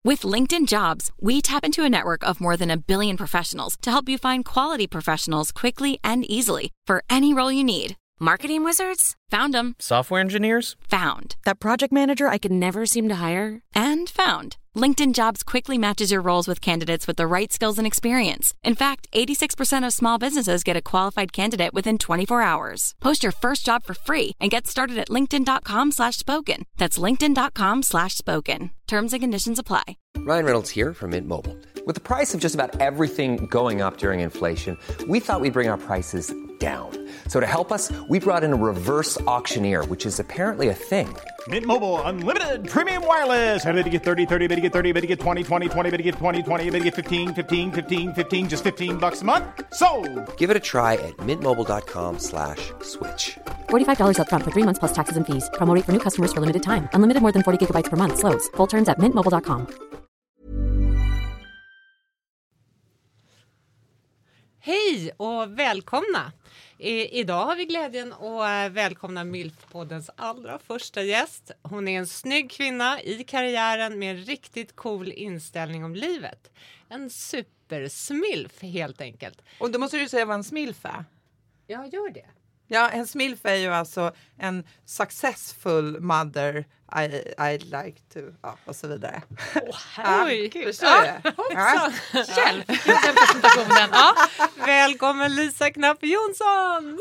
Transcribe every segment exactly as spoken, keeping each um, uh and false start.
With LinkedIn Jobs, we tap into a network of more than a billion professionals to help you find quality professionals quickly and easily for any role you need. Marketing wizards? Found them. Software engineers? Found. That project manager I could never seem to hire? And found. LinkedIn Jobs quickly matches your roles with candidates with the right skills and experience. In fact, eighty-six percent of small businesses get a qualified candidate within twenty-four hours. Post your first job for free and get started at linkedin.com slash spoken. That's linkedin.com slash spoken. Terms and conditions apply. Ryan Reynolds here from Mint Mobile. With the price of just about everything going up during inflation, we thought we'd bring our prices down. So to help us, we brought in a reverse auctioneer, which is apparently a thing. Mint Mobile Unlimited Premium Wireless. How to get thirty, thirty, how to get thirty, how to get twenty, twenty, twenty, how to get twenty, twenty, how to get fifteen, fifteen, fifteen, fifteen, just fifteen bucks a month? Sold! Give it a try at mintmobile.com slash switch. forty-five dollars up front for three months plus taxes and fees. Promo rate for new customers for limited time. Unlimited more than forty gigabytes per month. Slows full terms at mint mobile dot com. Hej och välkomna! I, idag har vi glädjen att välkomna MILF-poddens allra första gäst. Hon är en snygg kvinna i karriären med en riktigt cool inställning om livet. En supersmilf helt enkelt. Och då måste du säga vad en smilf är. Ja, gör det. Ja, en smilf är ju alltså en successful mother I, I'd like to, ja, och så vidare. Åh, herregud. Förstår du? Ja, hjälp, den presentationen. Ja. Välkommen Lisa Knapp Jonsson!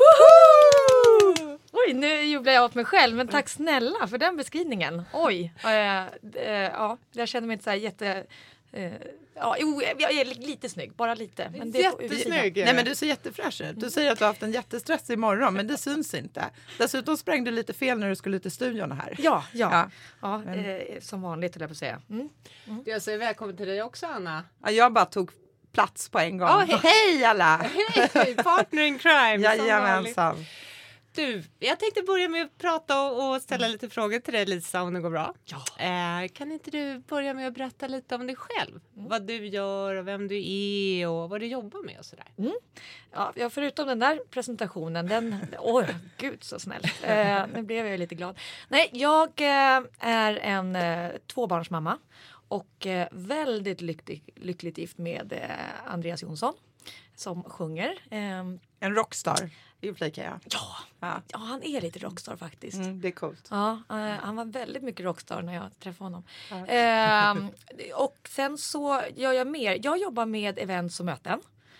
Woho! Oj, nu jublar jag åt mig själv, men tack snälla för den beskrivningen. Oj, äh, äh, ja, jag känner mig inte så här jätte... Uh, ja, jo, jag är lite snygg, bara lite. Men det jättesnygg. Nej, men du ser jättefräsch ut. Du säger att du har haft en jättestressig morgon, men det syns inte. Dessutom sprang du lite fel när du skulle till studion här. Ja, ja. ja. ja men... eh, som vanligt, höll jag på att säga. Mm. Mm. Jag säger välkommen till dig också, Anna. Ja, jag bara tog plats på en gång. Oh, hej. Hej alla! Hej, partner in crime. Jajamensan. Du, jag tänkte börja med att prata och, och ställa lite frågor till dig, Lisa, om det går bra. Ja. Eh, kan inte du börja med att berätta lite om dig själv? Mm. Vad du gör och vem du är och vad du jobbar med och sådär. Mm. Ja, förutom den där presentationen, den... Åh, oh, gud så snäll. Eh, nu blev jag lite glad. Nej, jag eh, är en eh, tvåbarnsmamma och eh, väldigt lycklig, lyckligt gift med eh, Andreas Jonsson som sjunger. Eh, en rockstar. Jag. Ja, ja. ja, han är lite rockstar faktiskt. Mm, det är coolt. Ja, uh, han var väldigt mycket rockstar när jag träffade honom. Ja. Uh, och sen så gör jag mer. Jag jobbar med events och möten.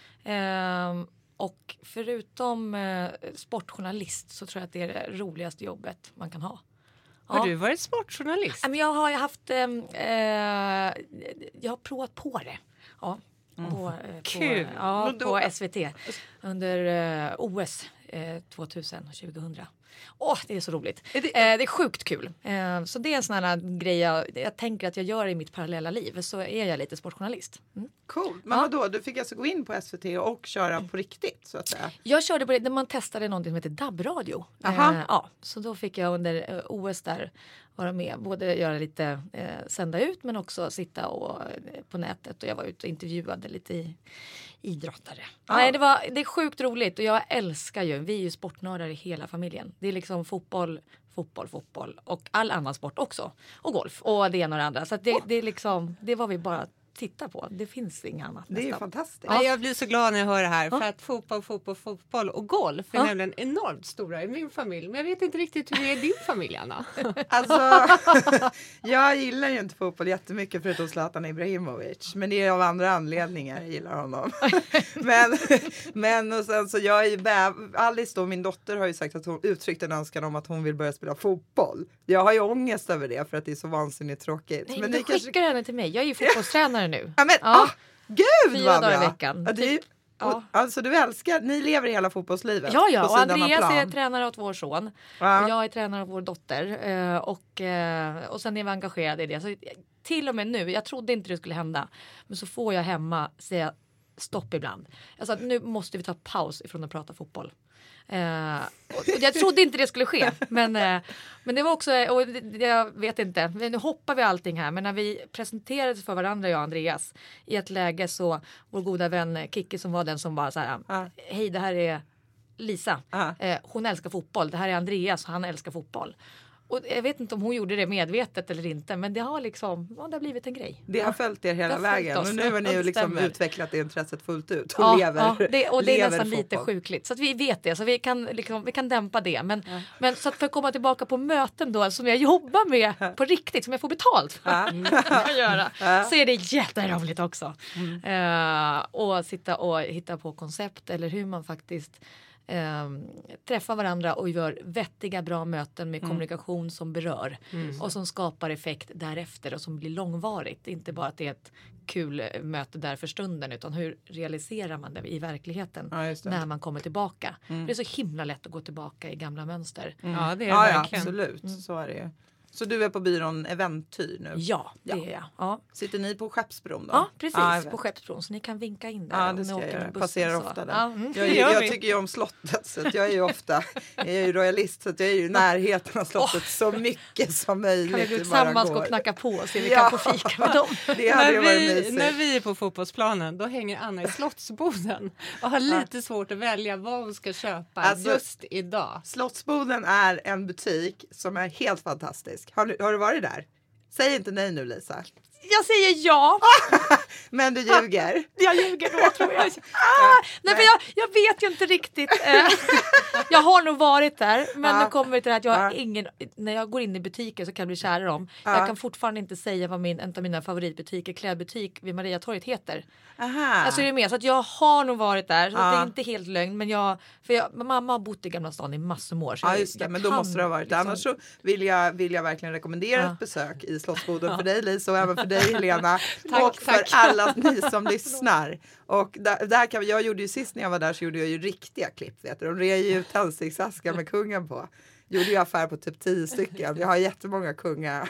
Uh, och förutom uh, sportjournalist så tror jag att det är det roligaste jobbet man kan ha. Har ja. du varit sportjournalist? Uh, jag har haft... Uh, uh, jag har provat på det. Ja. Mm. På, på, Kul! Ja, på S V T under uh, O S eh, tvåtusen tjugohundra. Åh, det är så roligt. Är det... Eh, det är sjukt kul. Eh, så det är en sån här grej jag, jag tänker att jag gör i mitt parallella liv. Så är jag lite sportjournalist. Mm. Cool. Men ja. vadå? Du fick alltså gå in på S V T och köra på riktigt, så att säga? Jag körde på det när man testade något som heter D A B-radio. Eh, ja, så då fick jag under eh, O S där vara med. Både göra lite, eh, sända ut men också sitta och, eh, på nätet. Och jag var ute och intervjuade lite i, idrottare. Ja. Nej, det, var, det är sjukt roligt och jag älskar ju, vi är ju sportnördar i hela familjen. Det är liksom fotboll, fotboll, fotboll och all annan sport också. Och golf och det ena och det andra. Så att det, oh. det är liksom, det var vi bara titta på. Det finns inget annat. Det är nästan. Fantastiskt. Ja. Jag blir så glad när jag hör det här. Ja. För att fotboll, fotboll, fotboll och golf är ja. nämligen enormt stora i min familj. Men jag vet inte riktigt hur det är i din familj, Anna. Alltså, jag gillar ju inte fotboll jättemycket förutom Zlatan Ibrahimovic. Men det är av andra anledningar jag gillar honom. men, men och sen så jag är bäv, Alice då, min dotter har ju sagt att hon uttryckt en önskan om att hon vill börja spela fotboll. Jag har ju ångest över det för att det är så vansinnigt tråkigt. Nej, men du skickar kanske... henne till mig. Jag är ju fotbollstränare nu. Ja, men, ja. Oh, gud Fyra dagar i veckan. Ja, det är, ja. Alltså du älskar, ni lever hela fotbollslivet. Ja, ja. Och Andreas är tränare åt vår son. Ja. Och jag är tränare åt vår dotter. Och, och sen är vi engagerade i det. Så till och med nu, jag trodde inte det skulle hända. Men så får jag hemma säga stopp ibland. Jag sa att nu måste vi ta paus ifrån att prata fotboll. Uh, och jag trodde inte det skulle ske, men, uh, men det var också, och det, jag vet inte, nu hoppar vi allting här, men när vi presenterades för varandra, jag och Andreas, i ett läge så vår goda vän Kicki som var den som bara så här, uh. hej, det här är Lisa, uh. uh, hon älskar fotboll, det här är Andreas, han älskar fotboll. och jag vet inte om hon gjorde det medvetet eller inte, men det har liksom, ja, det har blivit en grej. Det har följt er hela vägen och nu har ni ju liksom utvecklat det intresset fullt ut och ja, lever ja, det, och det är nästan fotboll. Lite sjukligt, så att vi vet det, så vi kan, liksom, vi kan dämpa det, men, ja. men så att för att komma tillbaka på möten då som jag jobbar med på riktigt, som jag får betalt för att göra, så är det jätteroligt också. Mm. Uh, och sitta och hitta på koncept eller hur man faktiskt eh, träffar varandra och gör vettiga bra möten med mm. kommunikation som berör mm. och som skapar effekt därefter och som blir långvarigt. Inte bara att det är ett kul möte där för stunden, utan hur realiserar man det i verkligheten ja, när man kommer tillbaka. Mm. Det är så himla lätt att gå tillbaka i gamla mönster. Mm. Ja, det är ja, verkligen. Ja, absolut. Mm. Så är det ju. Så du är på byrån Eventyr nu? Ja, det ja. är jag. Ja. Sitter ni på Skeppsbron då? Ja, precis. Ah, på Skeppsbron. Så ni kan vinka in där. Ja, det ska jag göra. Jag passerar ofta där. Ja, mm. jag, jag, jag tycker ju om slottet. Så att jag är ju ofta jag är ju royalist. Så att jag är ju i närheten av slottet oh. så mycket som möjligt. Kan vi tillsammans gå och knacka på och se vi ja. kan få fika med dem? Det hade när, varit vi, mysigt. när vi är på fotbollsplanen, då hänger Anna i Slottsboden och har lite svårt att välja vad hon ska köpa alltså, just idag. Slottsboden är en butik som är helt fantastisk. Har du, har du varit där? Säg inte nej nu, Lisa. Jag säger ja. Men du ljuger. Jag ljuger då, tror jag. Ah, nej, för jag, jag vet ju inte riktigt. Jag har nog varit där. Men ah. det kommer till att jag har ah. ingen... När jag går in i butiker så kan jag bli kär i dem. Ah. Jag kan fortfarande inte säga vad min, en av mina favoritbutiker, klädbutik vid Mariatorget, heter. Aha. Alltså är det med. Så att jag har nog varit där. Så ah. det är inte helt lögn. Men jag... För jag, mamma har bott i Gamla stan i massor år. Ja, just det. Men då måste det ha varit. Liksom... Annars så vill jag, vill jag verkligen rekommendera ah. ett besök i Slottsboden ah. för dig, Lisa, och även för dig, Helena. Tack, och för tack. alla ni som lyssnar. Och där, där kan, jag gjorde ju sist när jag var där så gjorde jag ju riktiga klipp. Vet du. De rev ju ut tändsticksaskar med kungen på. Gjorde ju affär på typ tio stycken. Jag har jättemånga kunga...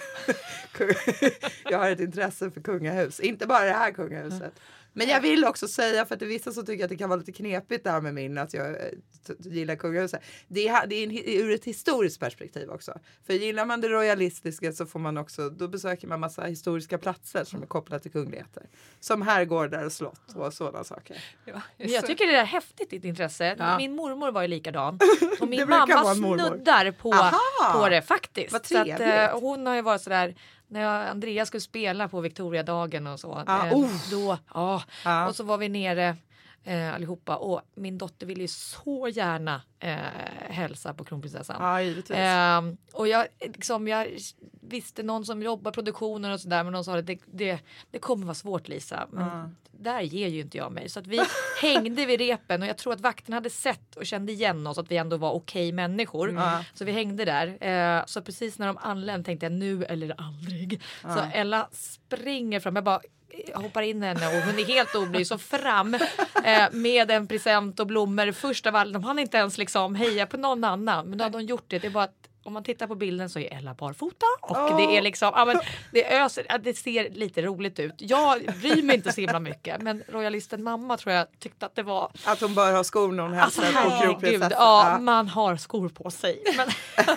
jag har ett intresse för kungahus. Inte bara det här kungahuset. Men jag vill också säga, för att det vissa så tycker att det kan vara lite knepigt där med min, att jag t- gillar kungahuset. Det är, det är en, ur ett historiskt perspektiv också. För gillar man det royalistiska så får man också, då besöker man massa historiska platser som är kopplade till kungligheter. Som herrgårdar och slott och sådana saker. Ja, jag tycker det är häftigt, ditt intresse. Ja. Min mormor var ju likadan. Och min mamma snuddar på, på det faktiskt. Vad trevligt. Så att, uh, hon har ju varit sådär... När jag, Andrea skulle spela på Victoriadagen och så. Ah, eh, uh. då, ja. Ah. Och så var vi nere eh, allihopa. Och min dotter ville ju så gärna eh, hälsa på kronprinsessan. Ja, givetvis. Eh, och jag, liksom, jag visste någon som jobbar produktionen och sådär. Men de sa att det, det, det kommer vara svårt, Lisa. Men ah. där ger ju inte jag mig. Så att vi hängde vid repen. Och jag tror att vakten hade sett och kände igen oss. Att vi ändå var okej människor. Mm. Så vi hängde där. Eh, så precis när de anlände tänkte jag nu eller aldrig. Mm. Så Ella springer fram. Jag bara hoppar in henne och hon är helt oblyg. Så fram eh, med en present och blommor. Först av allt. De hann inte ens liksom heja på någon annan. Men då hade de gjort det. Det är bara att om man tittar på bilden så är Ella barfota och oh. det är liksom, ja men det öser, det ser lite roligt ut. Jag bryr mig inte så himla mycket, men royalisten mamma tror jag tyckte att det var att hon bör ha skor när hon hälsar alltså, på kronprinsessan. Ja, ja, man har skor på sig. Men,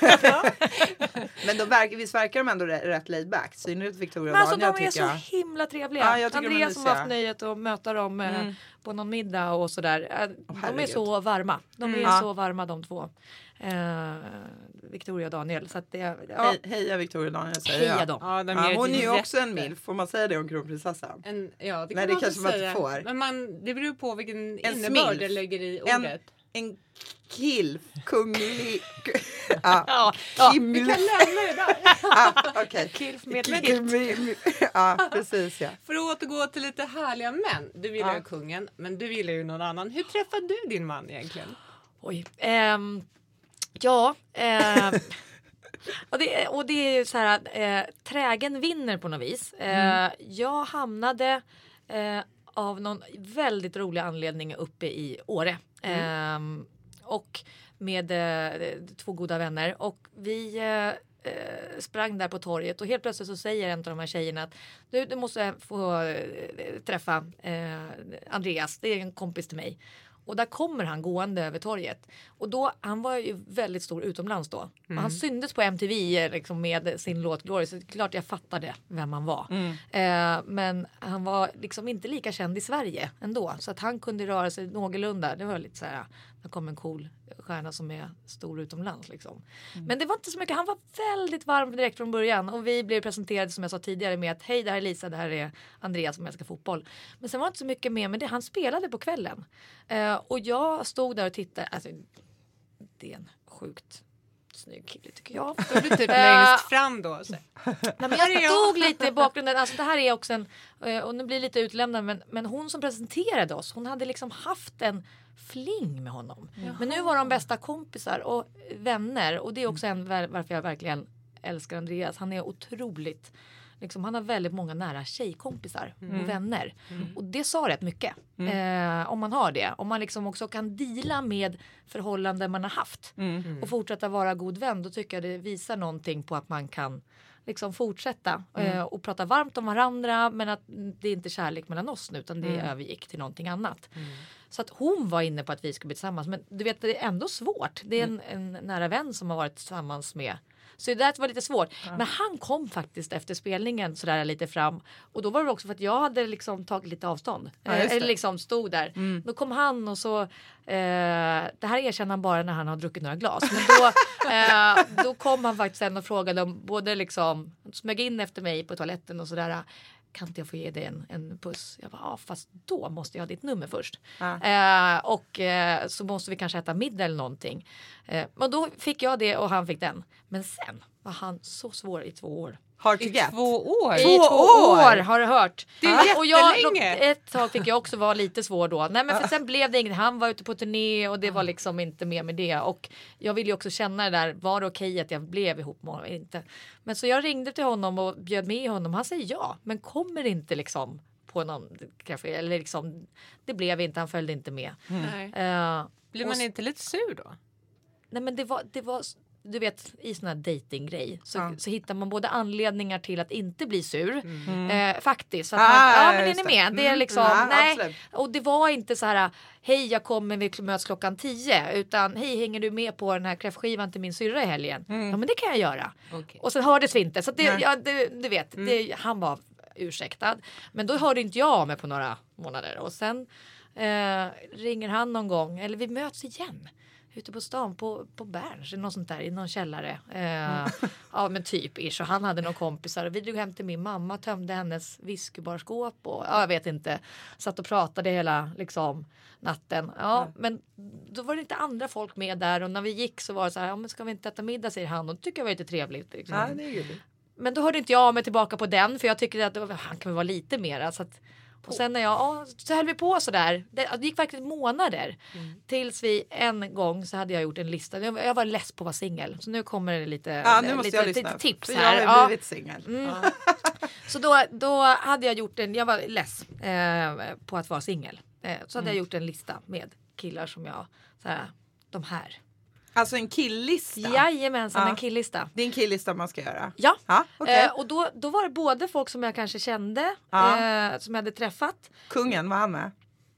men då verkar, visst verkar de ändå rätt laid back. Så nu Victoria men alltså, Daniel, de är tycker så himla trevliga. Ja, Andreas som har haft nöjet att möta dem mm. på någon middag och sådär. De oh, är så varma. De är mm. så varma de två. Uh, Victoria och Daniel så att det, ja. Hej, heja Victoria och Daniel säger heja jag. Dem. Ja, de ja, hon är ju också en milf, får man säga det om kronprinsessan? En, ja, det kan Nej, man det kanske man inte får. Men man, det beror på vilken en innebörd det lägger i ordet. En, en kilf, kunglig... ja, ja, ja, vi kan lämna det där. ja, okay. Kilf med Kilf. Ja, precis ja. För att återgå till lite härliga män. Du gillar ju ja. kungen, men du gillar ju någon annan. Hur träffade du din man egentligen? Oj, um, ja... Um, Och det, och det är ju så här att eh, trägen vinner på något vis. Eh, mm. Jag hamnade eh, av någon väldigt rolig anledning uppe i Åre. Mm. Eh, och med eh, två goda vänner. Och vi eh, sprang där på torget. Och helt plötsligt så säger en av de här tjejerna att du, du måste få eh, träffa eh, Andreas. Det är en kompis till mig. Och där kommer han gående över torget. Och då, han var ju väldigt stor utomlands då. Mm. Och han syndes på M T V liksom, med sin låt Glory. Så klart jag fattade vem han var. Mm. Eh, men han var liksom inte lika känd i Sverige ändå. Så att han kunde röra sig någorlunda. Det var lite så här, här kom en cool stjärna som är stor utomlands liksom. Mm. Men det var inte så mycket, han var väldigt varm direkt från början och vi blev presenterade som jag sa tidigare med att hej, det här är Lisa, det här är Andreas som älskar fotboll. Men sen var det inte så mycket mer med det, han spelade på kvällen. Uh, och jag stod där och tittade, alltså det är en sjukt snygg kille tycker jag. Står du typ längst fram då? Så. Nej, men jag stod lite i bakgrunden. Alltså det här är också en, och nu blir lite utlämnad, men, men hon som presenterade oss, hon hade liksom haft en fling med honom. Jaha. Men nu var de bästa kompisar och vänner. Och det är också en varför jag verkligen älskar Andreas. Han är otroligt... Liksom, han har väldigt många nära tjejkompisar mm. och vänner. Mm. Och det sa rätt mycket. Mm. Eh, om man har det. Om man liksom också kan deala med förhållanden man har haft. Mm. Och fortsätta vara god vän. Då tycker jag det visar någonting på att man kan liksom fortsätta. Mm. Eh, och prata varmt om varandra. Men att det är inte kärlek mellan oss nu. Utan det mm. övergick till någonting annat. Mm. Så att hon var inne på att vi skulle bli tillsammans. Men du vet, det är ändå svårt. Det är en, en nära vän som har varit tillsammans med... Så det var lite svårt. Ja. Men han kom faktiskt efter spelningen sådär lite fram. Och då var det också för att jag hade liksom tagit lite avstånd. Ja, Eller liksom stod där. Mm. Då kom han och så... Eh, det här erkänner han bara när han har druckit några glas. Men då, eh, då kom han faktiskt sen och frågade om både liksom... Smög in efter mig på toaletten och sådär. Kan inte jag få ge dig en, en puss? Jag bara, ja, fast då måste jag ha ditt nummer först. Ja. Eh, och eh, så måste vi kanske äta middag eller någonting. Eh, men då fick jag det och han fick den. Men sen var han så svår i två år. Hard to I get. två år? I två, två år har du hört. Det är ja. Och jag, ett tag fick jag också vara lite svår då. Nej, men för sen blev det inget. Han var ute på turné och det var liksom inte mer med det. Och jag ville ju också känna det där. Var det okej att jag blev ihop med honom? Inte. Men så jag ringde till honom och bjöd med honom. Han säger ja, men kommer inte liksom på någon kaffe. Eller liksom, det blev inte, han följde inte med. Mm. Uh, Blir man inte lite sur då? Nej, men det var... Det var du vet, i sån här datinggrej så, ja. så hittar man både anledningar till att inte bli sur mm. eh, faktiskt. Så att ah, man, ja, men är ni med? Det är liksom, mm. nej. Absolut. Och det var inte så här, hej jag kommer, vi möts klockan tio. Utan, hej hänger du med på den här kräftskivan till min syrra i helgen? Mm. Ja, men det kan jag göra. Okay. Och sen hördes vi inte. Så att det, ja, det, du vet, mm. det, han var ursäktad. Men då hörde inte jag av mig på några månader. Och sen eh, ringer han någon gång, eller vi möts igen. Ute på stan, på, på Berns, något sånt där, i någon källare. Eh, mm. Ja, men typ ish. Och han hade några kompisar. Och vi drog hem till min mamma, tömde hennes whiskybarskåp. Och ja, jag vet inte. Satt och pratade hela liksom, natten. Ja, mm. men då var det inte andra folk med där. Och när vi gick så var det så här, ja, men ska vi inte äta middag, säger han. Och det tycker jag var lite trevligt. Liksom. Ja, det är ju det. Men då hörde inte jag mig tillbaka på den. För jag tycker att då, han kan väl vara lite mer. Så att, och sen när jag, ja, så höll vi på sådär. Det, det gick faktiskt månader. Mm. Tills vi en gång så hade jag gjort en lista. Jag, jag var less på att vara singel. Så nu kommer det lite, ja, nu måste lite, jag lite, lyssna. lite tips för här. jag har blivit ja. singel. Mm. Ja. Så då, då hade jag gjort en, jag var less eh, på att vara singel. Eh, så hade mm. jag gjort en lista med killar som jag, såhär, de här. Alltså en killlista? Jajamensan, ja. en killlista. Det är en killlista man ska göra? Ja, ja okay. eh, och då, då var det både folk som jag kanske kände, ja. eh, som jag hade träffat. Kungen, var han med?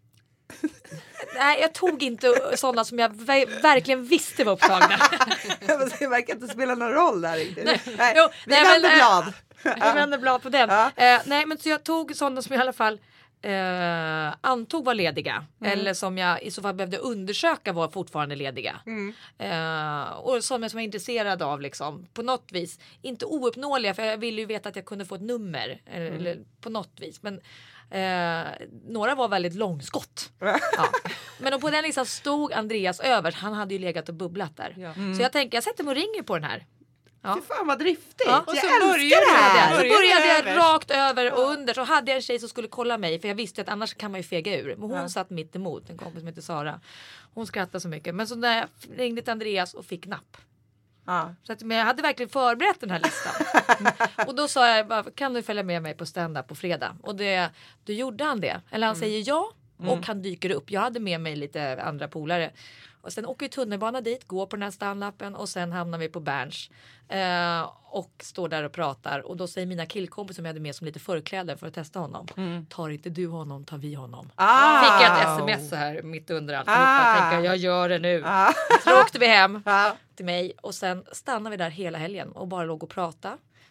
Nej, jag tog inte sådana som jag ver- verkligen visste var upptagna. Det verkar inte spela någon roll där riktigt. Nej, nej, jo, vi nej, vänder men, blad. Vi vänder blad på den. Ja. Eh, nej, men så jag tog sådana som i alla fall eh, antog var lediga. Mm. Eller som jag i så fall behövde undersöka var fortfarande lediga. Mm. Eh, och som jag som var intresserad av liksom, på något vis. Inte ouppnåeliga, för jag ville ju veta att jag kunde få ett nummer. Eller, mm. eller på något vis. Men Eh, några var väldigt långskott. Ja. Men på den listan stod Andreas över. Han hade ju legat och bubblat där. Ja. Mm. Så jag tänker, jag sätter mig och ringer på den här. Ja. Fy fan vad driftigt. Ja. Och så jag började älskar det här. Så började jag över. rakt över och under. Så hade jag en tjej som skulle kolla mig. För jag visste att annars kan man ju fega ur. Men hon ja. satt mitt emot. En kompis som heter Sara. Hon skrattade så mycket. Men så när jag ringde till Andreas och fick napp. Ja. Så att, men jag hade verkligen förberett den här listan. Och då sa jag bara, kan du följa med mig på stand-up på fredag? Och det, då gjorde han det. Eller han mm. säger ja och mm. han dyker upp. Jag hade med mig lite andra polare. Och sen åker vi tunnelbana dit, går på den här stand-upen och sen hamnar vi på Berns. Eh, och står där och pratar. Och då säger mina killkompisar som jag hade med som lite förkläder för att testa honom. Mm. Tar inte du honom, tar vi honom. Ah. Fick jag ett sms så här mitt under alltihopa. Ah. Tänker jag gör det nu. Ah. Så åkte vi hem ah. till mig. Och sen stannade vi där hela helgen och bara låg och pratade.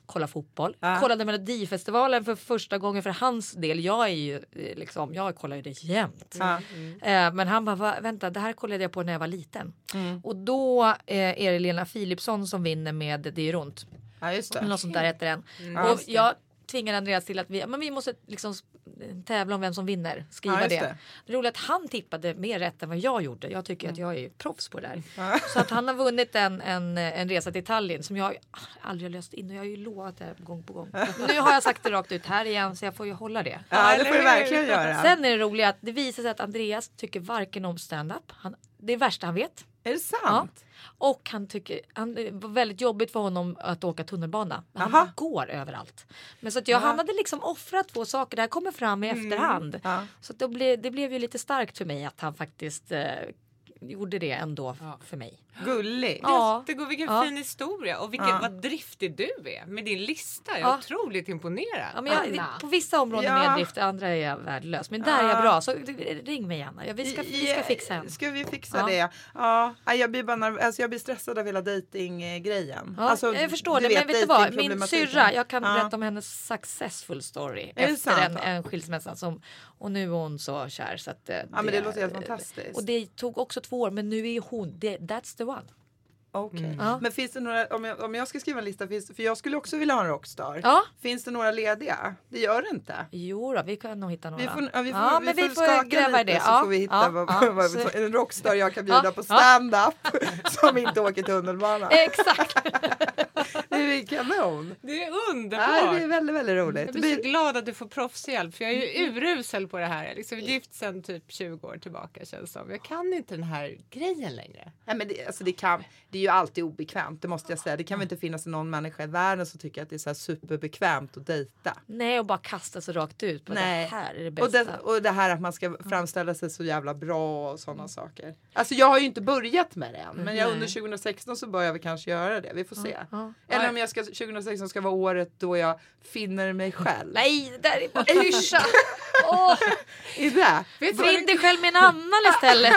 kolla fotboll. Ja. Kollade Melodifestivalen för första gången för hans del. Jag är ju liksom, jag kollar ju det jämt. Ja. Mm. Men han bara, vänta, det här kollade jag på när jag var liten. Mm. Och då eh, är det Lena Philipsson som vinner med Det gör ont. Ja, just det. Eller något sånt där heter den. Mm. Och Ja, just det. jag tvingar Andreas till att vi, men vi måste liksom tävla om vem som vinner. Skriva Ja, just det. det. Det är roligt att han tippade mer rätt än vad jag gjorde. Jag tycker Mm. att jag är proffs på det där. Ja. Så att han har vunnit en, en, en resa till Tallinn som jag aldrig har löst in. Och jag har ju lovat det gång på gång. Nu har jag sagt det rakt ut här igen så jag får ju hålla det. Ja, det får du verkligen göra. Sen är det roliga att det visar sig att Andreas tycker varken om stand-up. Han, det är det värsta han vet. Är det sant? Ja. Och han tycker han, det var väldigt jobbigt för honom att åka tunnelbana. Men han Aha. bara går överallt. Men så att jag, Ja. han hade liksom offrat två saker. Det här kommer fram i efterhand. Ja. Så att det, blev, det blev ju lite starkt för mig att han faktiskt eh, gjorde det ändå Ja. för mig. Gulligt. Ja. Det går, vilken Ja. fin historia och vilken, Ja. vad driftig du är med din lista. Jag är Ja. otroligt imponerad. Ja, men jag, Anna. på vissa områden Ja. är jag drift, andra är jag värdelös. Men där är jag Ja. bra. Så ring mig gärna. Ja, vi, ska, vi ska fixa en. Ska vi fixa Ja. det? Ja, jag blir bara nerv- alltså jag blir stressad av hela datinggrejen. Ja, alltså, jag förstår det, vet, men vet du vad? Min datingproblematiken. syrra, jag kan Ja. berätta om hennes successful story. Är det Efter sant? en, en skilsmässa. Som, och nu är hon så kär. Så att, eh, Ja, men det låter helt fantastiskt. Och det tog också två år, men nu är hon, det, that's the one. Okej. Ja. Men finns det några, om jag, om jag ska skriva en lista, finns, för jag skulle också vilja ha en rockstar. Ja. Finns det några lediga? Det gör det inte. Jo då, vi kan nog hitta några. Vi får, ja, vi får, ja, vi men får, vi får skaka gräva i lite det. så Ja, får vi hitta ja, vad, ja, vad, så- en rockstar jag kan bjuda Ja, på ja. stand-up som inte åker tunnelbana. Exakt. Det är kanon. Det är Ja, underbart. det är väldigt, väldigt roligt. Jag blir så glad att du får proffshjälp för jag är ju urusel på det här. Jag är liksom gift sedan typ tjugo år tillbaka känns som. Jag kan inte den här grejen längre. Nej, men det, alltså det, kan, det är ju alltid obekvämt, det måste jag säga. Det kan väl inte finnas någon människa i världen som tycker att det är så här superbekvämt att dejta. Nej, och bara kasta sig rakt ut. På Nej. Det här är det Och bästa. det, och det här att man ska framställa sig så jävla bra och sådana saker. Alltså jag har ju inte börjat med det än. Men jag, under tjugo sexton så börjar vi kanske göra det. Vi får se. ja. Eller om jag ska, tjugo sexton ska vara året då jag finner mig själv. Nej, det där är bara klyscha. Åh, Är det? finn dig själv med en annan istället.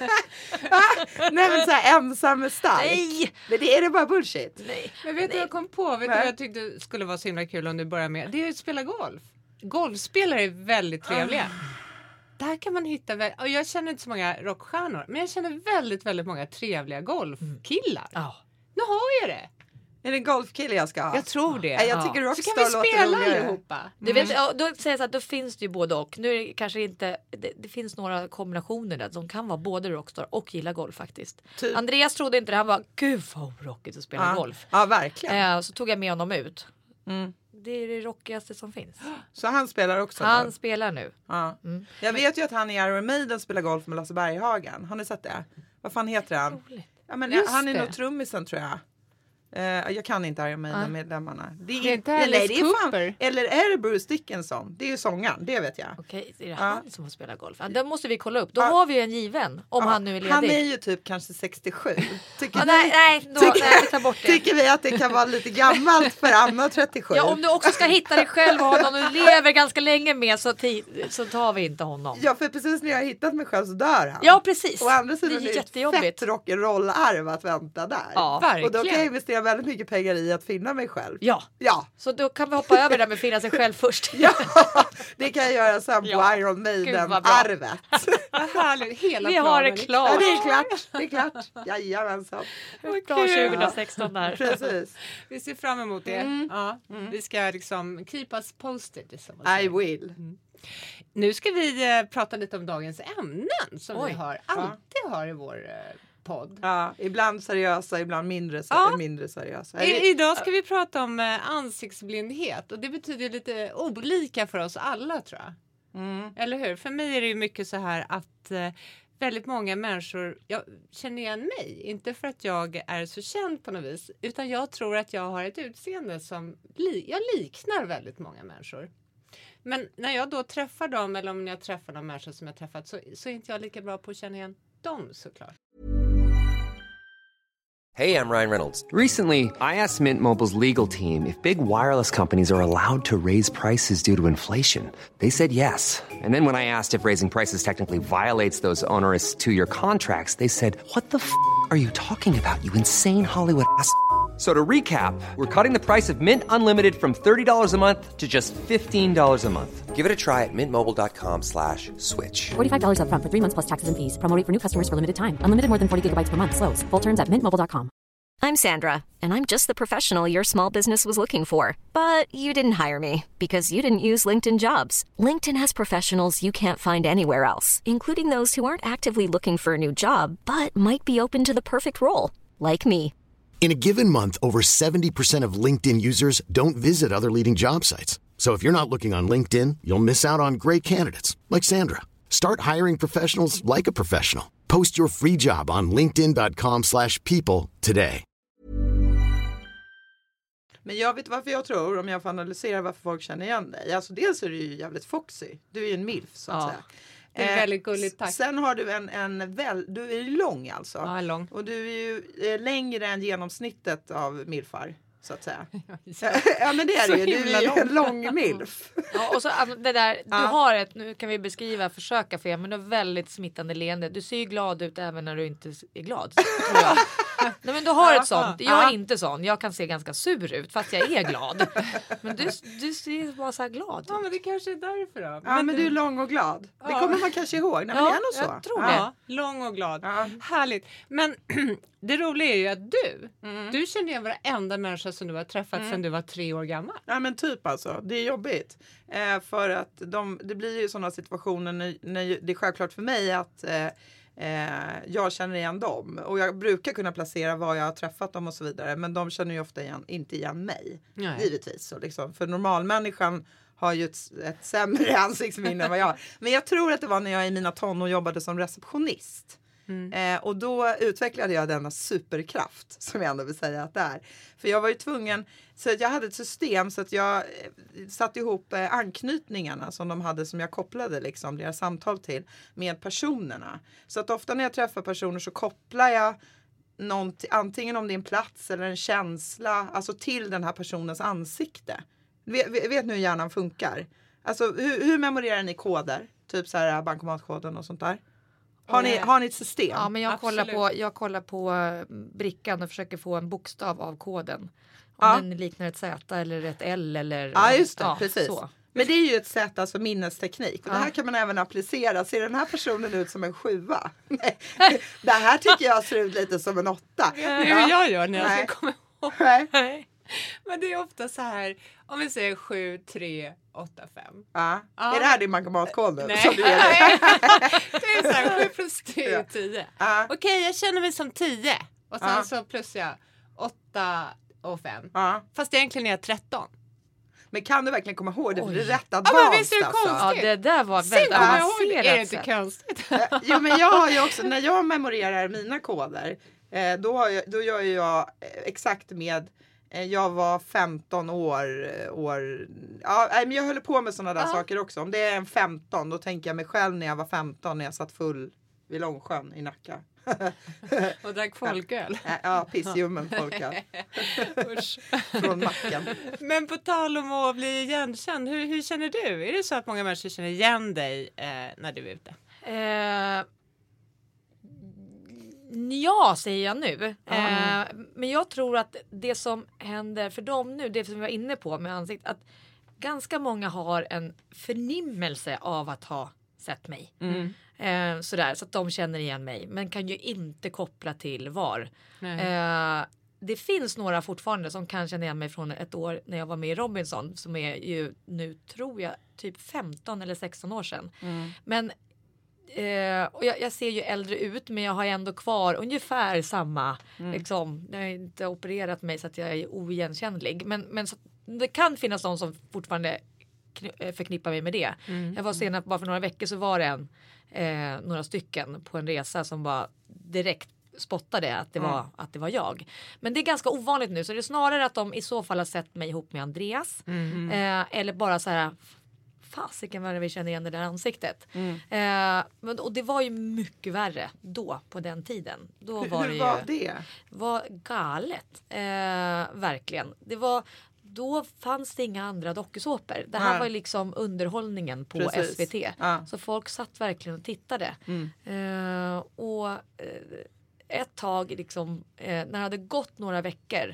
Nej men så här ensam är stark. Nej. Men det är det bara bullshit. Nej. Men vet du vad jag kom på? Vet du Nej. vad jag tyckte skulle vara så himla kul om du börjar med? Det är att spela golf. Golfspelare är väldigt trevliga. Där kan man hitta, vä- och jag känner inte så många rockstjärnor, men jag känner väldigt, väldigt många trevliga golfkillar. Ja. Nu har jag det. Är det en golfkille jag ska ha? Jag tror det. Nej, jag Ja. tycker Så Rockstar kan vi låter spela roligare. allihopa. Du vet, ja, då säger jag så att då finns det ju både och. Nu är det kanske inte, det, det finns några kombinationer där som kan vara både rockstar och gilla golf faktiskt. Typ. Andreas trodde inte det, han var gud vad rockigt att spela Ja. golf. Ja, verkligen. Eh, så tog jag med honom ut. Mm. Det är det rockigaste som finns. Så han spelar också Han nu? spelar nu. Ja. Mm. Jag vet ju att han i Iron Maiden spelar golf med Lasse Berghagen. Har ni sett det? Vad fan heter han? Roligt. Ja, men Just han är det. nog trummisen tror jag. Eh, jag kan inte Iron Nej. Maiden-medlemmarna. Det Det är inte Alice Cooper. Eller är det Bruce Dickinson? Det är ju sångaren, det vet jag. Okej, är det Ja. han som har spelat golf? Ja, det måste vi kolla upp. Då Ja. har vi ju en given. Om Ja, han nu är ledig. Han är ju typ kanske sextiosju. Tycker, Ja, ni, nej, nej, då, tycker, nej, vi tar bort det. tycker vi att det kan vara lite gammalt för Anna trettiosju? Ja, om du också ska hitta dig själv och ha någon du lever ganska länge med så, ti- så tar vi inte honom. Ja, för precis när jag har hittat mig själv så dör han. Ja, precis. Å andra sidan det är är det ett jättejobbigt. fett rock'n'roll-arv att vänta där. Ja, Och då kan jag verkligen. investera väldigt mycket pengar i att finna mig själv. Ja, Ja, så då kan vi hoppa över det med att finna sig själv först. ja. Det kan jag göra sen på Ja. Iron Gud, Maiden vad bra. arvet. Vad härligt. Hela Vi har det planen. klart. Ja, det är klart. Det är klart. Jajamensan. Bra tjugohundrasexton där. Precis. Vi ser fram emot det. Mm. Ja. Vi ska liksom keep us posted. Som man I säger. will. Nu ska vi eh, prata lite om dagens ämnen som Oj. vi har, alltid har i vår eh, podd. Ja, ibland seriösa, ibland mindre, Ja. mindre seriösa. I, idag ska vi prata om eh, ansiktsblindhet och det betyder lite olika för oss alla tror jag. Mm. Eller hur? För mig är det ju mycket så här att eh, väldigt många människor, jag känner igen mig, inte för att jag är så känd på något vis, utan jag tror att jag har ett utseende som, li- jag liknar väldigt många människor. Men när jag då träffar dem, eller om jag träffar de människor som jag träffat, så, så är inte jag lika bra på att känna igen dem såklart. Hey, I'm Ryan Reynolds. Recently, I asked Mint Mobile's legal team if big wireless companies are allowed to raise prices due to inflation. They said yes. And then when I asked if raising prices technically violates those onerous two-year contracts, they said, "What the f*** are you talking about, you insane Hollywood ass?" So to recap, we're cutting the price of Mint Unlimited from thirty dollars a month to just fifteen dollars a month. Give it a try at mintmobile.com slash switch. forty-five dollars up front for three months plus taxes and fees. Promo rate for new customers for limited time. Unlimited more than forty gigabytes per month. Slows full terms at mint mobile dot com. I'm Sandra, and I'm just the professional your small business was looking for. But you didn't hire me because you didn't use LinkedIn Jobs. LinkedIn has professionals you can't find anywhere else, including those who aren't actively looking for a new job, but might be open to the perfect role, like me. In a given month, over seventy percent of LinkedIn users don't visit other leading job sites. So if you're not looking on LinkedIn, you'll miss out on great candidates like Sandra. Start hiring professionals like a professional. Post your free job on linkedin dot com slash people today. Men jag vet varför jag tror, om jag får analysera varför folk känner igen dig. Alltså dels är du ju jävligt foxy. Du är ju en milf så att Ja. säga. Det är väldigt gulligt, tack. Sen har du en, en väl, du är ju lång alltså. Ja, lång. Och du är ju eh, längre än genomsnittet av milfar. Så att säga. Ja, Ja men det är det ju. Du himla är ju en lång. lång milf. Ja, och så alltså, det där, du Ja. har ett, nu kan vi beskriva, försöka för er, men du har väldigt smittande leende. Du ser ju glad ut även när du inte är glad, tror jag. Nej men du har Ja, ett sånt. Jag ja. är inte sån. Jag kan se ganska sur ut fast jag är glad. Men du, du ser bara så här glad Ja, ut. men det kanske är därför då. Ja men du är lång och glad. Det Ja. kommer man kanske ihåg. Nej, men Ja, det är nog så. jag tror Ja. Ja, lång och glad. Ja. Härligt. Men det roliga är ju att du, Mm. du känner igen varenda människa som du har träffat sedan du var tre år gammal. Ja men typ alltså, det är jobbigt. Eh, för att de, det blir ju sådana situationer när, när det är självklart för mig att eh, eh, jag känner igen dem. Och jag brukar kunna placera var jag har träffat dem och så vidare. Men de känner ju ofta igen, inte igen mig. Nej. Givetvis. Så liksom. För normalmänniskan har ju ett, ett sämre ansiktsminne än vad jag har. Men jag tror att det var när jag i mina tonår jobbade som receptionist. Eh, och då utvecklade jag denna superkraft som jag ändå vill säga att det är. För jag var ju tvungen, så att jag hade ett system så att jag eh, satte ihop eh, anknytningarna som de hade som jag kopplade liksom deras samtal till med personerna. Så att ofta när jag träffar personer så kopplar jag någonting, antingen om det är en plats eller en känsla, alltså till den här personens ansikte. Vet, vet nu hur hjärnan funkar? Alltså hur, hur memorerar ni koder? Typ så här bankomatkoden och sånt där. Har ni, har ni ett system? Ja, men jag kollar, Absolut. på, jag kollar på eh, brickan och försöker få en bokstav av koden. Om Ja. den liknar ett Z eller ett L eller... Ja, just det. Precis. Så. Men det är ju ett sätt, alltså minnesteknik. Och Ja. det här kan man även applicera. Ser den här personen ut som en sjua? Nej. Det här tycker jag ser ut lite som en åtta. Det är hur jag gör när jag Nej. ska komma ihåg. Nej. Men det är ofta så här, om vi säger sju, tre, åtta, fem. Ja. Ja. Är det här din bankomatkod nu? Nej. Som du ger dig? Det är så här, sju plus tre är tio. Ja. Okej, jag känner mig som tio. Och sen Ja. så plus jag åtta och fem. Ja. Fast egentligen är jag tretton. Men kan du verkligen komma ihåg det? För det är rätt Ja, advanced men visst är det alltså. konstigt? Ja, det där var Sen väldigt kommer jag ihåg det. Är det avancerat inte sätt. konstigt? Jo men jag har ju också, när jag memorerar mina koder, eh, då, har jag, då gör ju jag eh, exakt med, eh, jag var femton år, eh, år ja, nej, men jag höll på med sådana där Ja. saker också. Om det är en femton, då tänker jag mig själv när jag var femton, när jag satt full vid Långsjön i Nacka. Och drack folköl. Eh, ja, pissljummen folka Usch. från macken. Men på tal om att bli igenkänd, hur, hur känner du? Är det så att många människor känner igen dig eh, när du är ute? Eh, ja, säger jag nu. Eh, men jag tror att det som händer för dem nu, det som vi var inne på med ansiktet, att ganska många har en förnimmelse av att ha sett mig. Eh, sådär, så att de känner igen mig, men kan ju inte koppla till var. Eh, det finns några fortfarande som kan känna igen mig från ett år när jag var med i Robinson, som är ju nu, tror jag, typ femton eller sexton år sedan. Men Eh, och jag, jag ser ju äldre ut, men jag har ändå kvar ungefär samma. Liksom, jag har inte opererat mig så att jag är oigenkännlig. Men, men så, det kan finnas någon som fortfarande kn- förknippar mig med det. Jag var senast, bara för några veckor så var det en, eh, några stycken på en resa som var direkt spottade att det, var, att det var jag. Men det är ganska ovanligt nu, så det är snarare att de i så fall har sett mig ihop med Andreas. Eh, eller bara så här, fasiken vad vi känner igen det där ansiktet. Mm. Eh, men, och det var ju mycket värre då på den tiden. Då var Hur det ju, var det? var galet. Eh, verkligen. Det var, då fanns det inga andra dokusåpor. Det här Nej. var ju liksom underhållningen på Precis. S V T. Ja. Så folk satt verkligen och tittade. Mm. Eh, och eh, ett tag liksom, eh, när det hade gått några veckor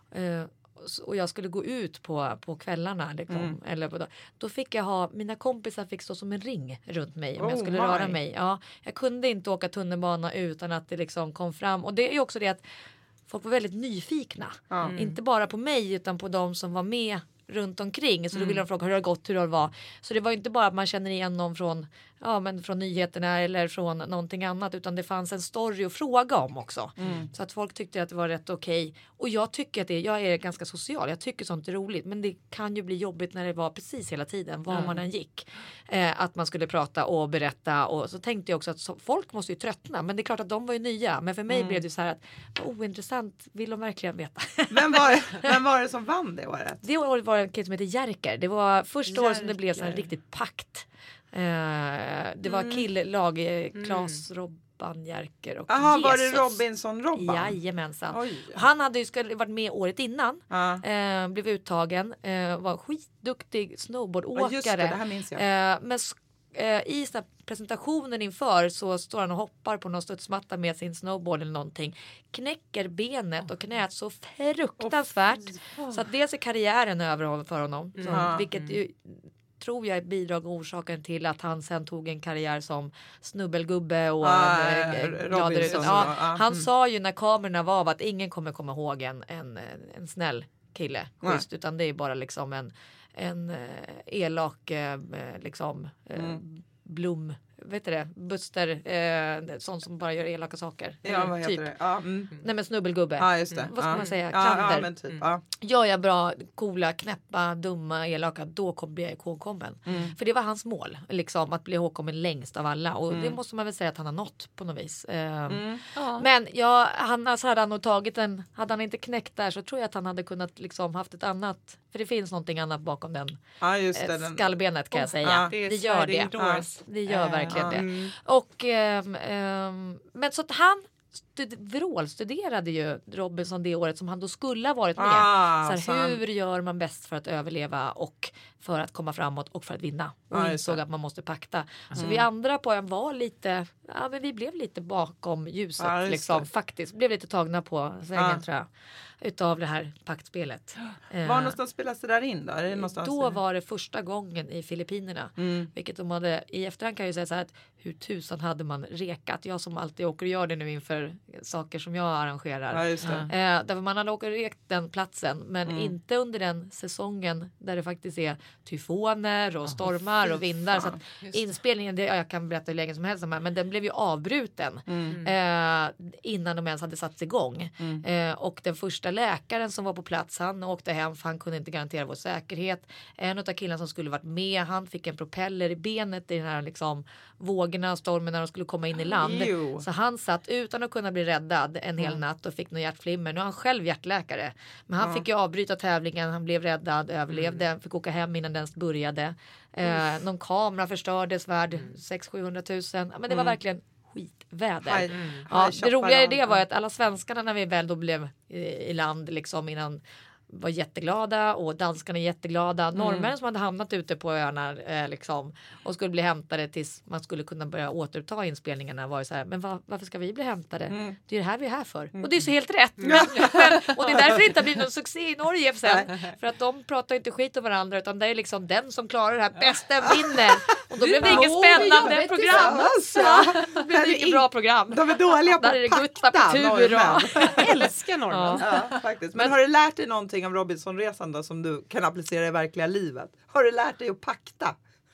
Eh, och jag skulle gå ut på, på kvällarna liksom, Mm. eller på, då fick jag ha, mina kompisar fick stå som en ring runt mig om Oh jag skulle my. röra mig. Ja, jag kunde inte åka tunnelbana utan att det liksom kom fram, och det är ju också det att folk var väldigt nyfikna, Mm. inte bara på mig utan på de som var med runt omkring, så då ville de fråga hur det har gått, hur det var. Så det var inte bara att man känner igen någon från, ja, men från nyheterna eller från någonting annat, utan det fanns en story att fråga om också. Mm. Så att folk tyckte att det var rätt okej. Och jag tycker att det, jag är ganska social, jag tycker sånt är roligt, men det kan ju bli jobbigt när det var precis hela tiden, var man än gick. Eh, att man skulle prata och berätta, och så tänkte jag också att så, folk måste ju tröttna, men det är klart att de var ju nya, men för mig blev det så här att, vad ointressant, vill de verkligen veta? Vem var det, vem var det som vann det året? Det året var det en kille som heter Jerker. Det var första året som det blev så här Jerker. riktigt pakt. Eh, det var killlag, eh, Claes, Robban, Jerker och Jaha, Jesus. var det Robinson-Robban? Jajamensan. Oj. Han hade ju skulle varit med året innan. Ja. Eh, blev uttagen. Eh, var skitduktig snowboardåkare. Ja, just det, det här minns jag. Eh, men s- eh, i så här presentationen inför så står han och hoppar på någon studsmatta med sin snowboard eller någonting. Knäcker benet och knät så fruktansvärt. Så att dels är karriären över för honom. Så, Ja. vilket ju, tror jag är bidrag och orsaken till att han sen tog en karriär som snubbelgubbe och Ah, en, eh, Robinson, gladare ut. ja, Ja, ah, han mm. sa ju när kamerorna var av att ingen kommer komma ihåg en, en, en snäll kille. Nej. Just, utan det är bara liksom en, en eh, elak eh, liksom eh, Mm. Blom, vet du det, Buster, eh, sån som bara gör elaka saker. Ja, vad heter typ. det? Ja, mm. Nej, men snubbelgubbe. Ja, just det. Mm. Vad ska ja. man säga? Ja, Klander. ja, men typ. Ja. Gör jag bra, coola, knäppa, dumma, elaka, då kommer bli ihågkommen. Mm. För det var hans mål, liksom, att bli ihågkommen längst av alla. Och det måste man väl säga att han har nått på något vis. Eh, Mm. Men ja, han, alltså hade han nog tagit en, hade han inte knäckt där så tror jag att han hade kunnat liksom haft ett annat, för det finns någonting annat bakom den, Ja, just det. eh, Den... skallbenet kan jag säga. ja. Det är Det gör det. sliding doors. Det gör Eh, verkligen ja. det. Mm. Och ehm, ehm, men så att han stud- vrålstuderade ju Robinson det året som han då skulle ha varit med. Ah, så här, så han- hur gör man bäst för att överleva och för att komma framåt och för att vinna? Och Ja, just insåg det. att man måste pakta. Så vi andra på en var lite, ja men vi blev lite bakom ljuset Ja, just liksom det. faktiskt. Blev lite tagna på sängen Ja. tror jag. Utav det här paktspelet. Eh, Var någonstans spelas det där in då? Är det någonstans då i- var det första gången i Filippinerna. Mm. Vilket de hade, i efterhand kan jag ju säga så här att hur tusan hade man rekat? Jag som alltid åker och gör det nu inför saker som jag arrangerar. Ja, just det. Eh, därför man hade åkt och rekt den platsen, men Mm. inte under den säsongen där det faktiskt är tyfoner och stormar och vindar. Så att inspelningen, det, ja, jag kan berätta hur länge som helst om det, men den blev ju avbruten Mm. eh, innan de ens hade satts igång. Eh, och den första läkaren som var på plats, han åkte hem för han kunde inte garantera vår säkerhet. En av killarna som skulle varit med, han fick en propeller i benet i den här liksom vågorna och stormen när de skulle komma in i land. Jo. Så han satt utan att kunna bli räddad en hel natt och fick någon hjärtflimmer. Nu är han själv hjärtläkare. Men han fick ju avbryta tävlingen, han blev räddad, överlevde, fick åka hem innan den började. Eh, någon kamera förstördes värd sex till sjuhundratusen. Ja, men det var verkligen skitväder. Haj- Ja, Haj det roliga i det Chaparral. var att alla svenskarna när vi väl då blev i, i land liksom innan var jätteglada och danskarna är jätteglada. Mm. Norrmän som hade hamnat ute på öarna eh, liksom, och skulle bli hämtade tills man skulle kunna börja återuppta inspelningarna var ju så här, men va, varför ska vi bli hämtade? Mm. Det är det här vi är här för. Och det är så helt rätt. Men, men, och det är därför det inte har blivit någon succé i Norge sen. För att de pratar inte skit om varandra utan det är liksom den som klarar det här bästa vinner. Och då blev det inget Åh, vi spännande jobbar program. tillsammans, Ja, då blev det Här är inget in- bra program. De är dåliga på Där är det att gutta på pakta, tur norrmän. och... Älskar norrmän. Ja. Ja, faktiskt. Men, har du lärt dig någonting av Robinsonresan då som du kan applicera i verkliga livet? Har du lärt dig att pakta?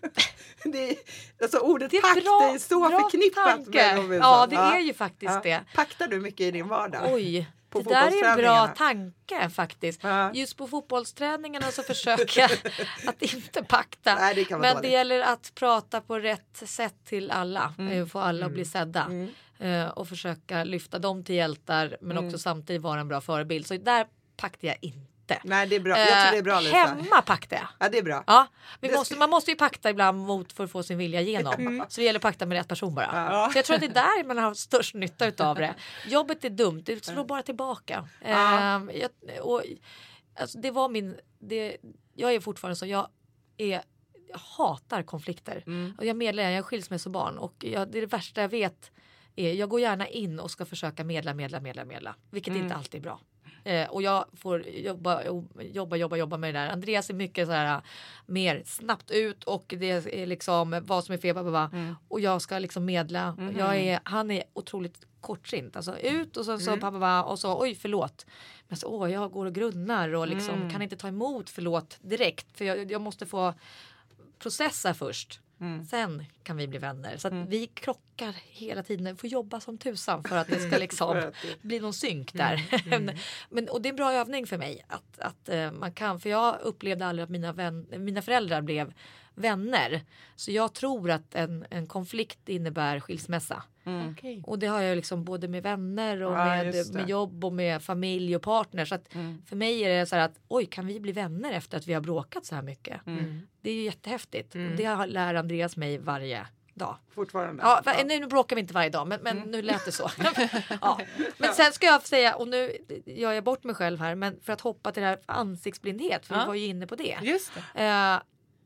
Det är, alltså ordet Det är pakt bra- är så bra förknippat tanke. med Robinson. Ja, det är ju faktiskt det. Paktar du mycket i din vardag? Oj, På det där är en bra fotbollsträningarna. tanke faktiskt. Ja. Just på fotbollsträningarna så försöker jag att inte pakta. Nej, det kan vara Men dåligt. det gäller att prata på rätt sätt till alla. Mm. eh, Få alla att bli sedda. Eh, Och försöka lyfta dem till hjältar. Men Mm. också samtidigt vara en bra förebild. Så där paktar jag inte. Nej, det är bra. Jag tror det är bra, Eh, Lisa. Hemma paktar jag. Ja, det är bra. Ja, vi Det måste, ska- man måste ju pakta ibland mot för att få sin vilja igenom. Så det gäller att pakta med rätt person bara. Ja. Så jag tror att det är där man har störst nytta utav det. Jobbet är dumt, det slår bara tillbaka. Ja. Ehm, jag, och, alltså det var min... Det, jag är fortfarande så, jag är... Jag hatar konflikter. Mm. Och jag medlar, jag är skilsmässobarn. Och jag, det är det värsta jag vet är, jag går gärna in och ska försöka medla, medla, medla, medla. Vilket Mm. inte alltid är bra. Eh, och jag får jobba, jobba, jobba, jobba med det där. Andreas är mycket så här mer snabbt ut och det är liksom vad som är fel. Bara, mm. Och jag ska liksom medla. Mm. Jag är, han är otroligt kortsint. Alltså ut och så, så mm. pappa och så oj förlåt. Men så åh jag går och grunnar och liksom mm. kan inte ta emot förlåt direkt. För jag, jag måste få processa först. Mm. Sen kan vi bli vänner. Så att mm. vi krockar hela tiden. Vi får jobba som tusan för att det ska liksom bli någon synk där. Mm. Men, och det är en bra övning för mig. Att, att uh, man kan. För jag upplevde aldrig att mina, vän, mina föräldrar blev vänner. Så jag tror att en, en konflikt innebär skilsmässa. Mm. Okay. Och det har jag liksom både med vänner och ja, med, med jobb och med familj och partner. Så att mm. för mig är det så här att oj, kan vi bli vänner efter att vi har bråkat så här mycket? Mm. Det är ju jättehäftigt. Mm. Och det lär Andreas mig varje dag. Fortfarande. Ja, ja. Nu, nu bråkar vi inte varje dag, men, men mm. nu lät det så. Ja. Men sen ska jag säga, och nu gör jag bort mig själv här, men för att hoppa till det här ansiktsblindhet, för ja. vi var ju inne på det. Just det. Uh,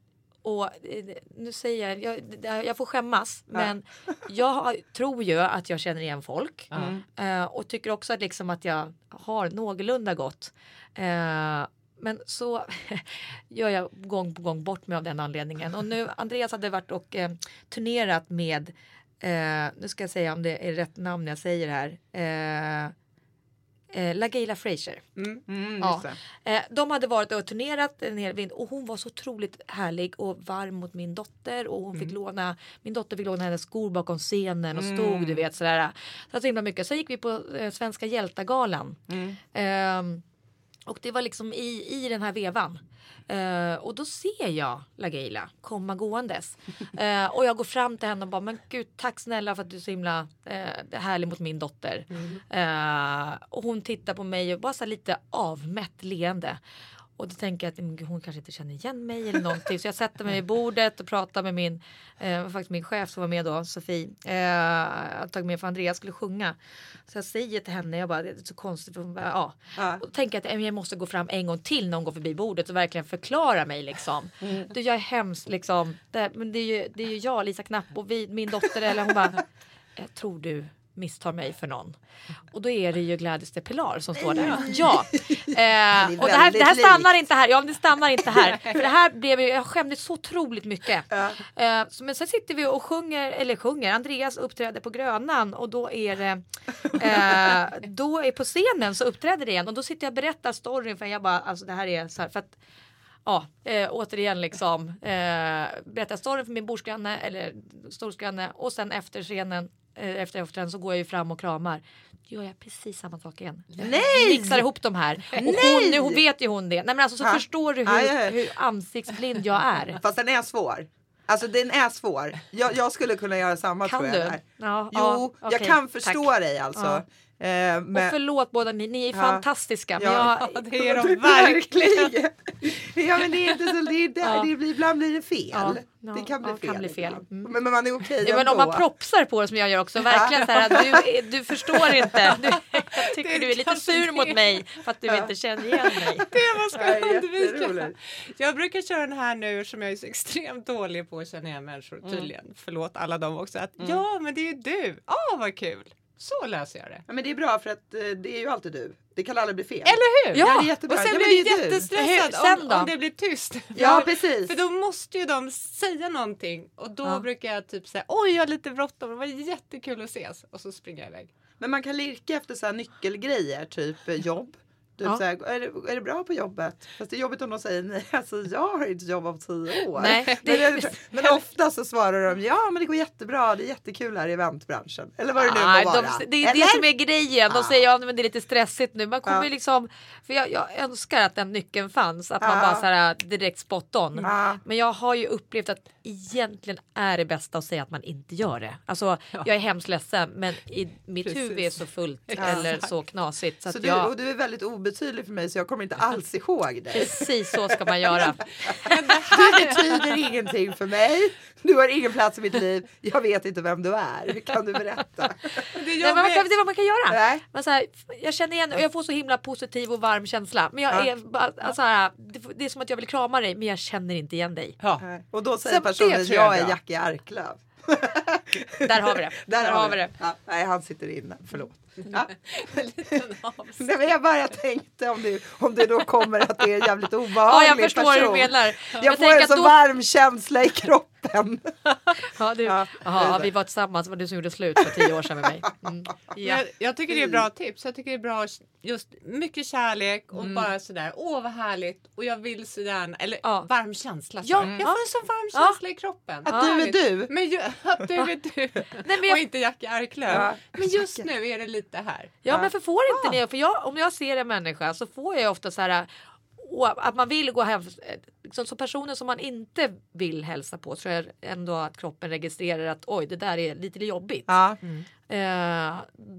Och nu säger jag, jag, jag får skämmas, ja. men jag tror ju att jag känner igen folk. Mm. Uh, och tycker också att, liksom att jag har någorlunda gott. Uh, men så gör jag gång på gång bort mig av den anledningen. Och nu, Andreas hade varit och uh, turnerat med, uh, nu ska jag säga om det är rätt namn jag säger här. Uh, Eh, LaGaylia Frazier. Mm, mm, ja. eh, de hade varit och turnerat en hel vind och hon var så otroligt härlig och varm mot min dotter och hon mm. fick låna, min dotter fick låna hennes skor bakom scenen och stod mm. du vet sådär. Så att så himla mycket. Så gick vi på eh, Svenska Hjältagalan. Mm. Eh, och det var liksom i, i den här vevan. Uh, och då ser jag LaGaylia komma gåendes. Uh, och jag går fram till henne och bara, men gud, tack snälla för att du är så himla uh, härlig mot min dotter. Mm. Uh, och hon tittar på mig och bara så lite avmätt leende. Och då tänker jag att hon kanske inte känner igen mig eller någonting. Så jag sätter mig vid bordet och pratar med min, eh, faktiskt min chef som var med då, Sofie. Eh, jag tog med för Andreas skulle sjunga. Så jag säger till henne, jag bara, det är så konstigt. För hon bara, ja. Ja. Och tänker att jag måste gå fram en gång till när hon går förbi bordet och verkligen förklara mig liksom. Mm. Du, jag är hemskt liksom. Det, men det är, ju, det är ju jag, Lisa Knapp och vi, min dotter. Eller hon bara, jag tror du misstar mig för någon. Och då är det ju Gladys de Pilar som står där. Ja. Eh, och det här, det här stannar inte här. Ja, det stannar inte här. För det här blev ju, jag skämde så otroligt mycket. Ja. Eh, så, men sen sitter vi och sjunger, eller sjunger, Andreas uppträder på Grönan och då är det eh, då är på scenen så uppträder det igen och då sitter jag och berättar storyn för jag bara, alltså det här är så här, för att ja, äh, återigen liksom äh, berätta storyn för min bordsgranne eller storsgranne och sen efter scenen äh, efter efterhand så går jag ju fram och kramar. Då gör jag precis samma sak igen. Nej! Mixar ihop de här. Och hon, hon vet ju hon det. Nej men alltså så ha? förstår du hur, aj, aj. hur ansiktsblind jag är. Fast den är svår. Alltså den är svår. Jag, jag skulle kunna göra samma kan tror jag. Du? Ja, jo, ja, okay, jag kan förstå tack. dig alltså. Ja. Eh, men... Och förlåt båda ni, ni är ja. fantastiska. Men ja, jag... det är de verkligen. Ja men det är inte så, det är där, ja. det blir, ibland blir det fel. Ja. No, det kan bli ja, fel. Kan bli fel. Mm. Men, men man är okej ja, men om man propsar på det som jag gör också. Verkligen så här att du, du förstår inte. Du, jag tycker du är lite sur mot mig för att du ja. inte känner igen mig. Det man ska ja, undvika. Jag brukar köra den här nu som jag är så extremt dålig på att känna igen människor tydligen. Mm. Förlåt alla dem också. Att, mm. Ja men det är ju du. Åh oh, vad kul. Så löser jag det. Ja, men det är bra för att eh, det är ju alltid du. Det kan aldrig bli fel. Eller hur? Ja, ja det är jättebra. Och sen ja, blir jag jättestressad om, om det blir tyst. Ja, precis. För då måste ju de säga någonting. Och då ja. brukar jag typ säga, oj jag har lite bråttom. Det var jättekul att ses. Och så springer jag iväg. Men man kan lirka efter så här nyckelgrejer. Typ jobb. Typ ja. så här, är, det, är det bra på jobbet? Fast det är jobbigt om de säger nej. Alltså jag har inte jobb om tio år. Nej, det men, det, men ofta så svarar de ja men det går jättebra. Det är jättekul här i eventbranschen. Eller vad det nu må vara. De, det är Eller? det som är grejen. De ja. säger ja men det är lite stressigt nu. Man kommer ja. liksom, för jag, jag önskar att den nyckeln fanns. Att ja. man bara så här direkt spot on. Ja. Men jag har ju upplevt att egentligen är det bästa att säga att man inte gör det. Alltså ja. jag är hemskt ledsen men i mitt Precis. huvud är så fullt ja. eller så knasigt. Så, så att du, jag... och du är väldigt obetydlig för mig så jag kommer inte alls ihåg det. Precis så ska man göra. Du betyder ingenting för mig. Du har ingen plats i mitt liv. Jag vet inte vem du är. Kan du berätta? Det, Nej, men man kan, det är vad man kan göra. Nej. Men så här, jag känner igen och jag får så himla positiv och varm känsla. Men jag ja. är bara så här, det, det är som att jag vill krama dig men jag känner inte igen dig. Ja. Och då säger så personen jag, jag är Jackie Arklöv. Där har vi det. Där, Där har har vi vi det. det. Ja, nej, han sitter inne. Förlåt. Ja. Liten avs- Nej, men jag bara tänkte om det, om det då kommer att det är jävligt Ja, obehaglig jag förstår hur du person. menar. Jag, Jag får tänker en att så då- varm känsla i kroppen. Ja, du, Ja, aha, det är det. vi var tillsammans, det var du som gjorde slut för tio år sedan med mig. Mm. Ja. Jag, jag tycker det är bra tips. Jag tycker det är bra just mycket kärlek och bara sådär. Åh vad härligt. Och jag vill så gärna. Eller Ja. varm känsla. Så. Ja. Jag får en sån varm Ja. känsla i kroppen. Att du är du. Men ju, att du är du. men jag- Och inte Jackie Arklöv. Ja. Men just nu är det lite här. Ja, men för får inte ni, för jag, om jag ser en människa så får jag ofta så här och att man vill gå hem, liksom, som personer som man inte vill hälsa på, så är det ändå att kroppen registrerar att oj, det där är lite jobbigt. Ja. Eh,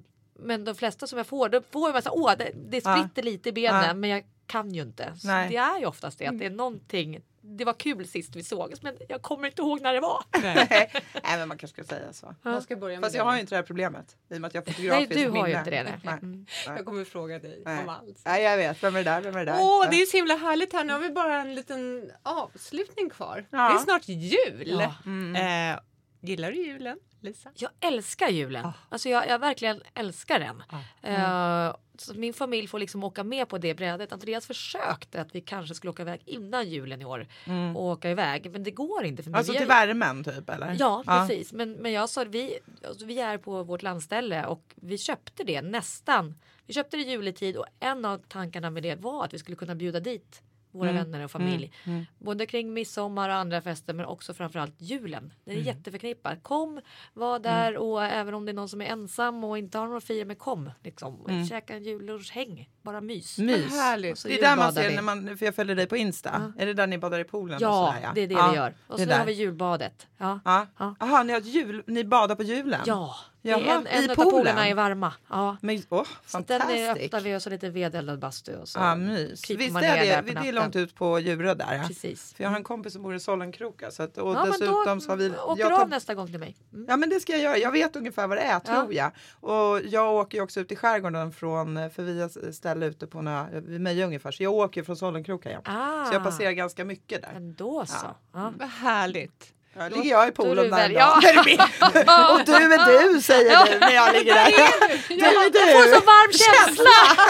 men de flesta som jag får, då får jag massa, åh, det, det spritter lite i benen, Ja. men jag kan ju inte. Så Nej. det är ju oftast det, att det är någonting. Det var kul sist vi sågs, men jag kommer inte ihåg när det var. Nej, men man kanske ska säga så. Jag ska börja med Fast det. jag har ju inte det här problemet. I och med att jag har Nej, fotografiskt du har ju minne. inte det. Nej. Nej. Mm. Nej. Jag kommer fråga dig Nej. om allt. Nej, jag vet. Vem är det där? Vem är det där? Åh, Ja. det är så himla härligt här. Nu har vi bara en liten avslutning kvar. Ja. Det är snart jul. Ja. Eh, gillar du julen, Lisa? Jag älskar julen. Ah. Alltså jag, jag verkligen älskar den. Ah. Eh, så min familj får liksom åka med på det brädet. Andreas försökte att vi kanske skulle åka iväg innan julen i år. Och åka iväg. Men det går inte. För mig. Alltså Vi till är- värmen typ eller? Ja, precis. Men, men jag sa vi, alltså, vi är på vårt landställe och vi köpte det nästan. Vi köpte det i juletid och en av tankarna med det var att vi skulle kunna bjuda dit våra Mm. vänner och familj. Både kring midsommar och andra fester, men också framförallt julen. Det är Mm. jätteförknippat. Kom, var där och även om det är någon som är ensam och inte har några att fira med, kom. Liksom. Mm. Käka en jullunch, häng. Bara mys. Mys. Härligt. Och så Det är där man julbadar ser vi. när man, för jag följer dig på Insta. Är det där ni badar i poolen? och Ja, sådär, det är det ja. vi gör. Och det så där. har vi julbadet. Ja. Ja. Ja. Aha, ni har ett jul, ni badar på julen? Ja, det Jaha, är en, i en av poolen? poolerna är varma. Ja. Men, åh, Så den är fantastiskt. öppnar vi och så lite vedeldad bastu och så. Ja, mys. kryper Visst man är ner där det, på det är natten. långt ut på Djurö där. Ja. Precis. För jag har en kompis som bor i Sollenkroka. Så att, och Ja, men dessutom då så har vi... åker jag du tar- av nästa gång till mig. Mm. Ja men det ska jag göra. Jag vet ungefär vad det är tror jag. Och jag åker ju också ut i skärgården från, för vi har ställe ute på några, vid mig ungefär. Så jag åker från Sollenkroka igen. Ah. Så jag passerar ganska mycket där. Men då så. Ja. Ja. Vad härligt. Ja, ligger jag i då är du poolen där väl- idag. ja. Där är min- Och du är du säger Ja. du när jag ligger där. Du är du. Jag får så varm känsla!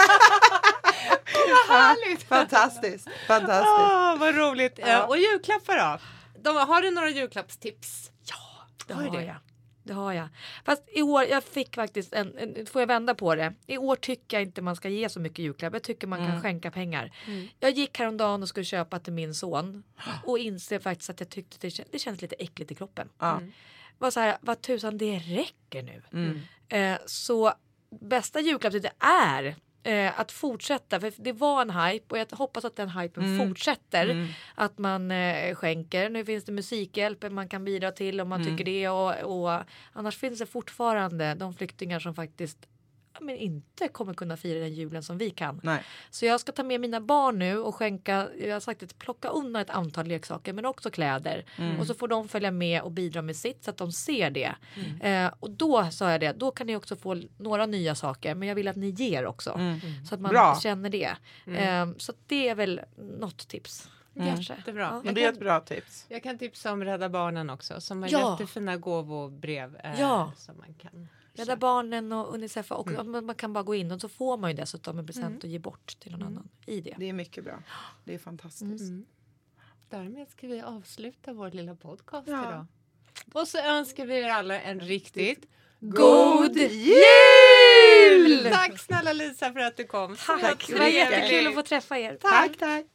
Härligt. Fantastiskt. Fantastiskt. Åh, vad roligt. Ja. Eh, Och julklappar då? De, har du några julklappstips? Ja, det Har har, du det? jag. Det har jag. Fast i år, jag fick faktiskt en, en, får jag vända på det. I år tycker jag inte man ska ge så mycket julklapp. Jag tycker man Mm. kan skänka pengar. Jag gick häromdagen och skulle köpa till min son. Och inser faktiskt att jag tyckte det, kän- det känns lite äckligt i kroppen. Ja. Var så här, vad tusan, det räcker nu. Mm. Eh, så bästa julklappet det är eh, att fortsätta. För det var en hype och jag hoppas att den hypen Mm. fortsätter. Mm. Att man eh, skänker. Nu finns det musikhjälp man kan bidra till om man Mm. tycker det. Och, och annars finns det fortfarande de flyktingar som faktiskt ja, men inte kommer kunna fira den julen som vi kan. Nej. Så jag ska ta med mina barn nu och skänka, jag har sagt att plocka undan ett antal leksaker men också kläder. Mm. Och så får de följa med och bidra med sitt så att de ser det. Eh, och då sa jag det, då kan ni också få några nya saker men jag vill att ni ger också. Mm. Så att man Bra. känner det. Eh, så att det är väl något tips. Kanske. Jättebra. Ja. Men det är ett bra tips. Jag kan tipsa om Rädda Barnen också som har Ja. jättefina gåvobrev eh, Ja. som man kan Rädda Barnen och Unicef och mm. man kan bara gå in och så får man ju dessutom en present Mm. och ge bort till någon annan i det. Det är mycket bra. Det är fantastiskt. Mm. Därmed ska vi avsluta vår lilla podcast Ja. idag. Och så önskar vi er alla en riktigt God jul! Tack snälla Lisa för att du kom. Så Tack, det var trevligt. jättekul att få träffa er. Tack, tack.